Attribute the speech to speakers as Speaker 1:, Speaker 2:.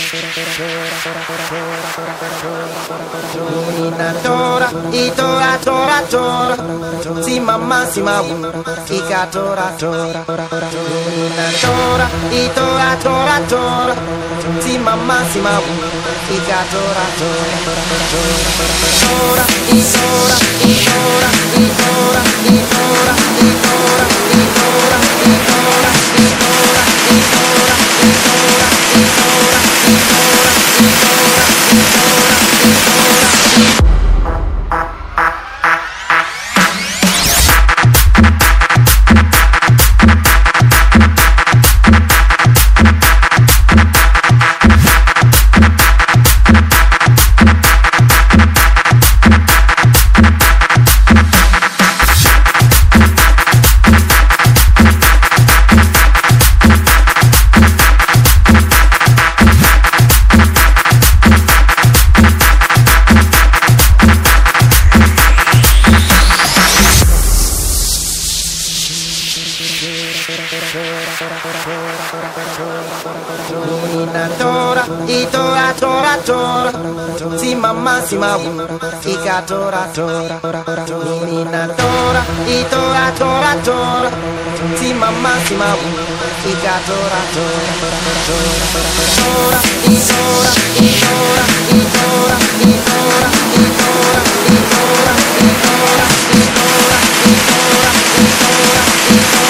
Speaker 1: Una tora, I tora, tora, tora. Si mamma, si mamma, Ika tora, tora. Una tora, I tora, tora, tora. Si mamma, si mamma, Ika tora, tora. Tora, I tora, I tora, I tora, I tora, I tora, I tora, I tora, I tora, I tora, I tora, I tora, I tora, I tora, I tora, I tora. Una tora, I tora, tora, tora. Si mamma, si mamma, Ika tora, tora. Una tora, I tora, tora, tora. Si mamma, si mamma, Ika tora, tora. Tora, I tora, I tora, I tora, I tora, I tora, I tora, I tora, I tora, I tora, I tora, I tora.